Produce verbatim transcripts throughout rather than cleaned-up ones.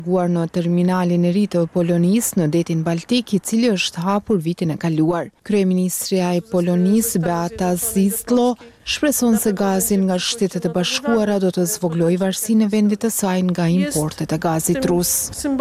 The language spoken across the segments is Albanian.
Guar në terminalin e ri të Polonisë në detin Baltik, i cili është hapur vitin e kaluar. Kryeministria e Polonisë Beata Szydło shpreson se gazin nga Shtetet e Bashkuara do të zvoglojë varësinë e vendit të saj nga importet e gazit rus.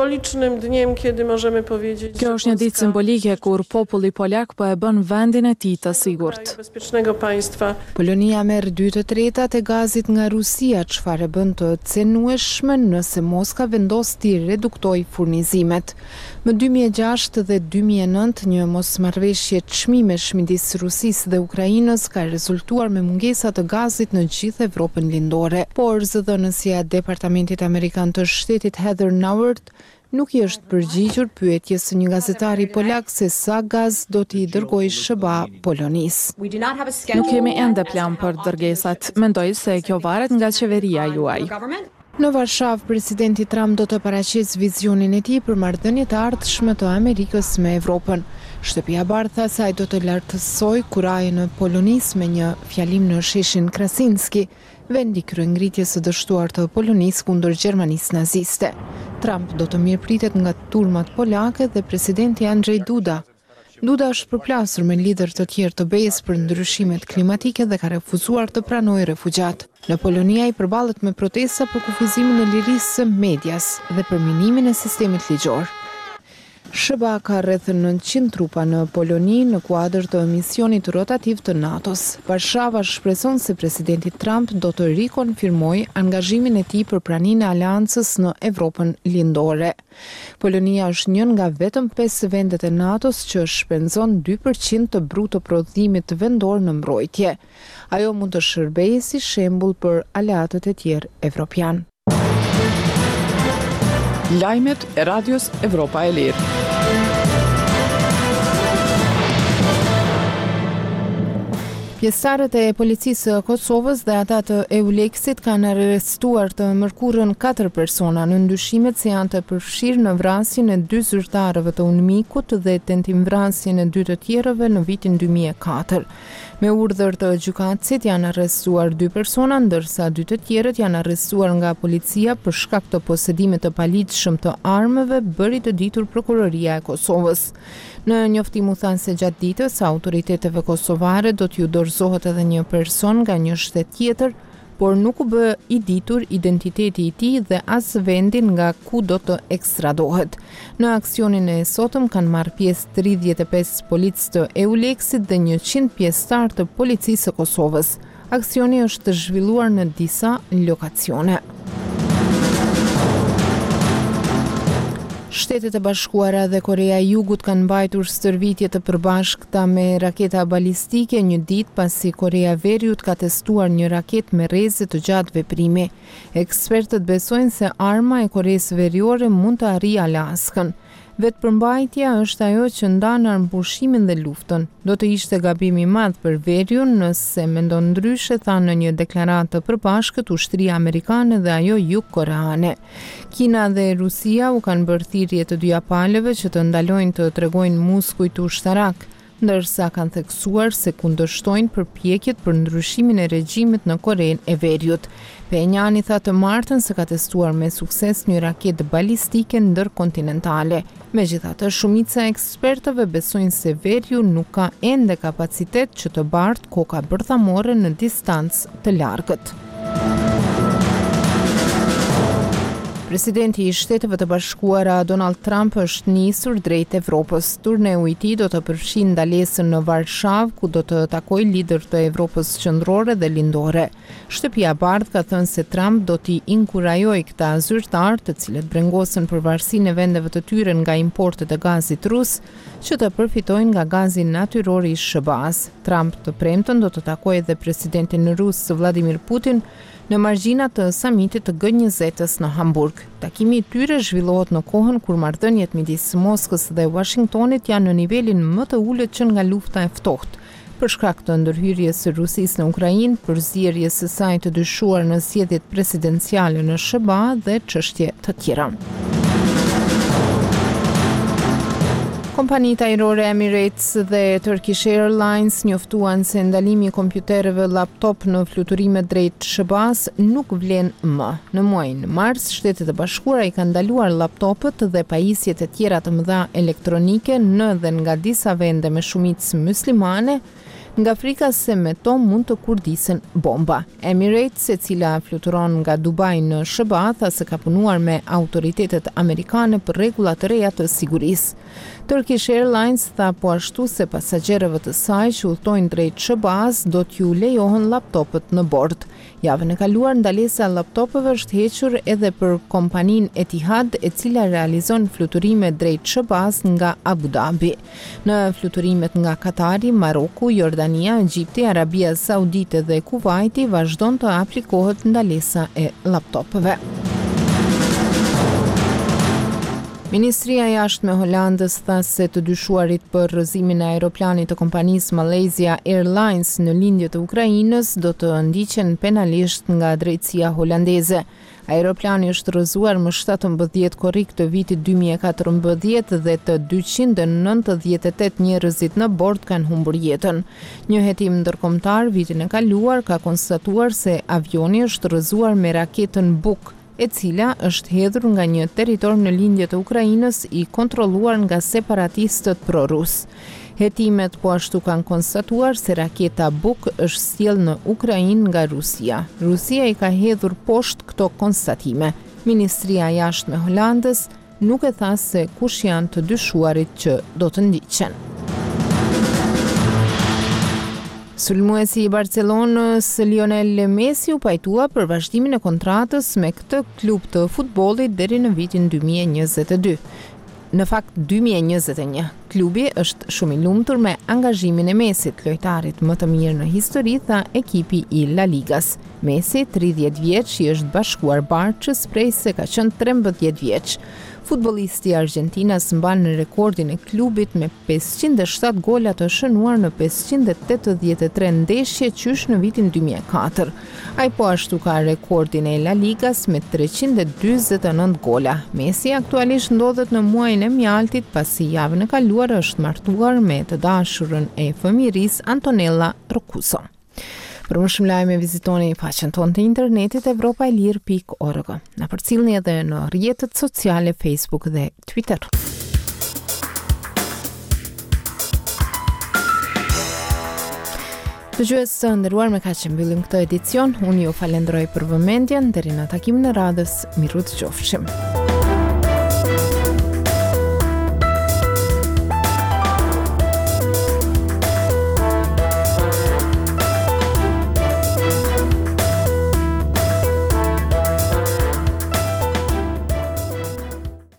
Kjo është një ditë simbolike kur populli polak po e bën vendin e tij të sigurt. Polonia merr dy të tretat e gazit nga Rusia, çfarë bën të cenueshme nëse Moska vendos të reduktoj furnizimet. Më dy mijë e gjashtë dhe dy mijë e nëntë një mosmarrëveshje çmimesh midis Rusisë dhe Ukrainës ka rezultuar me mungesa të gazit në gjithë Evropën lindore, por zëdhënësja e Departamentit Amerikan të Shtetit Heather Nauert nuk i është përgjigjur pyetjes së një gazetari polak se sa gaz do t'i dërgojë S B A Polonisë. Nuk kemi ende plan për dërgesat. Mendoj se kjo varet nga qeveria juaj. Në Varshavë, presidenti Trump do të paraqesë vizionin e tij për marrëdhëniet e ardhshme të Amerikës me Evropën. Shtëpia e Bardhë tha se ai do të lartësojë kurajën në Polonisë me një fjalim në sheshin Krasinski, vendi kryengritjes së dështuar të Polonisë kundër Gjermanisë naziste. Trump do të mirëpritet nga turmat polake dhe presidenti Andrzej Duda. Duda është përplasur me lider të tjerë të B E S për ndryshimet klimatike dhe ka refuzuar të pranojë refugjat. Në Poloni ai përballet me protesta për kufizimin e lirisë së medias dhe për minimin e sistemit ligjor. S B A ka rreth nëntëqind trupa në Poloni në kuadër të misionit rotativ të NATO-s. Varshava shpreson se presidenti Trump do të rikonfirmojë angazhimin e tij për praninë e aleancës në Evropën lindore. Polonia është një nga vetëm pesë vendet e NATO-s që shpenzon dy përqind të bruto prodhimit vendor në mbrojtje. Ajo mund të shërbejë si shembull për aleatët e tjerë evropian. Lajmet e Radios Evropa e Lirë. Pjesëtarët e policisë së Kosovës dhe ata të Euleksit kanë arrestuar të mërkurën katër persona në ndyshimet se janë të përfshirë në vrasjen e dy zyrtarëve të Unmikut dhe tentimvrasjen e dy të tjerëve në vitin dy mijë e katër. Me urdhër të gjykatësit janë arrestuar dy persona, ndërsa dy të tjerët janë arrestuar nga policia për shkak të posedimit të paligjshëm të armëve, bëri të ditur Prokuroria e Kosovës. Në njoftim u thanë se gjatë ditës autoriteteve kosovare do t'ju dorëzohet edhe një person nga një shtet tjetër, por nuk u bë i ditur identiteti i tij dhe as vendin nga ku do të ekstradohet. Në aksionin e sotëm kanë marrë pjesë tridhjetë e pesë policë të Euleksit dhe njëqind pjesëtar të policisë së Kosovës. Aksioni është zhvilluar në disa lokacione. Shtetet e Bashkuara dhe Korea e Jugut kanë mbajtur stërvitje të përbashkëta me raketa balistike një ditë pasi Korea e Veriut ka testuar një raketë me rreze të gjatë veprimi. Ekspertët besojnë se arma e Koreas Veriore mund të arrijë Alaskën. Vetëpërmbajtja është ajo që ndan armëpurshimin dhe luftën. Do të ishte gabim i madh për Veriun nëse mendon ndryshe, tha në një deklaratë të përbashkët ushtria amerikane dhe ajo jugkoreane. Kina dhe Rusia u kanë bërë thirrje të dyja palëve që të ndalojnë të tregojnë muskujt ushtarak, ndërsa kanë theksuar se kundërshtojnë përpjekjet për ndryshimin e regjimit në Korenë e Veriut. Penjani tha të martën se ka testuar me sukses një raketë balistike ndërkontinentale. Megjithatë, shumica e ekspertëve besojnë se Veriu nuk ka ende kapacitet që të bartë koka bërthamore në distancë të largët. Presidenti i Shteteve të Bashkuara Donald Trump është nisur drejt Evropës. Turneu i tij do të përfshijë ndalesën në Varshavë, ku do të takojë lider të Evropës qendrore dhe lindore. Shtëpia e Bardhë ka thënë se Trump do t'i inkurajojë këta zyrtar, të cilët brengosen për varësinë e vendeve të tyre nga importet e gazit rus, që të përfitojnë nga gazi natyror i S B A-s. Trump të premten do të takojë edhe presidentin rus Vladimir Putin në margjina të samitit të G njëzet-s në Hamburg. Takimi i tyre zhvillohet në kohën kur marrëdhëniet midis Moskës dhe Washingtonit janë në nivelin më të ulët që nga lufta e ftohtë, për shkak të ndërhyrjes së Rusisë në Ukrainë, përzierjes së saj të dyshuar në zgjedhjet presidenciale në S B A dhe çështje të tjera. Kompanitë ajrore Emirates dhe Turkish Airlines njoftuan se ndalimi i kompjuterëve laptop në fluturime drejt S B A-s nuk vlen më. Në muajin mars, Shtetet e Bashkuara i kanë ndaluar laptopët dhe pajisjet e tjera të mëdha elektronike në dhe nga disa vende me shumicë muslimane, nga frika se me to mund të kurdisen bomba. Emirates, e cila fluturon nga Dubai në S B A, tha se ka punuar me autoritetet amerikane për rregulla të reja të sigurisë. Turkish Airlines tha po ashtu se pasagjerëve të saj që udhtojnë drejt S B A-s do t'ju lejohen laptopët në bord. Javën e kaluar ndalesa e laptopëve është hequr edhe për kompaninë Etihad, e cila realizon fluturime drejt S B A-s nga Abu Dhabi. Në fluturimet nga Katari, Maroku, Jordania, Egjipti, Arabia Saudite dhe Kuvaiti vazhdon të aplikohet ndalesa e laptopëve. Ministria e Jashtme e Holandës tha se të dyshuarit për rrëzimin e aeroplanit të kompanisë Malaysia Airlines në lindje të Ukrainës do të ndiqen penalisht nga drejtësia holandeze. Aeroplani është rrëzuar më shtatëmbëdhjetë korrik të vitit dy mijë e katërmbëdhjetë dhe të dyqind e nëntëdhjetë e tetë njerëzit në bord kanë humbur jetën. Një hetim ndërkombëtar vitin e kaluar ka konstatuar se avioni është rrëzuar me raketën Buk, e cila është hedhur nga një territor në lindje të Ukrainës i kontrolluar nga separatistët pro-rus. Hetimet po ashtu kanë konstatuar se raketa Buk është sjellë në Ukrainë nga Rusia. Rusia i ka hedhur poshtë këto konstatime. Ministria e Jashtme e Holandës nuk e tha se kush janë të dyshuarit që do të ndiqen. Sulmuesi i Barcelonës Lionel Messi u pajtua për vazhdimin e kontratës me këtë klub të futbollit deri në vitin dy mijë e njëzet e dy. Në fakt dy mijë e njëzet e një. Klubi është shumë i lumtur me angazhimin e Messit, lojtarit më të mirë në histori, tha ekipi i La Ligas. Messi, tridhjetë vjeç, i është bashkuar Barçës prej se ka qenë trembëdhjetë vjeç. Futbollisti i Argjentinas mban rekordin e klubit me pesëqind e shtatë gola të shënuar në pesëqind e tetëdhjetë e tre ndeshje qysh në vitin dy mijë e katër. Ai po ashtu ka rekordin e La Ligas me treqind e dyzet e nëntë gola. Messi aktualisht ndodhet në muajin e mjaltit pasi javën e kaluar është martuar me të dashurën e fëmijërisë Antonella Roccuzzo. Për më shumë lajme vizitoni faqen tonë të internetit evropa e lirë pikë org. Na përcillni edhe në rrjetet sociale Facebook dhe Twitter. Dëgjues të nderuar, me kaq që mbyllim këtë edicion. Unë ju falenderoj për vëmendjen, deri në takimin e radhës. Miru të qofshim.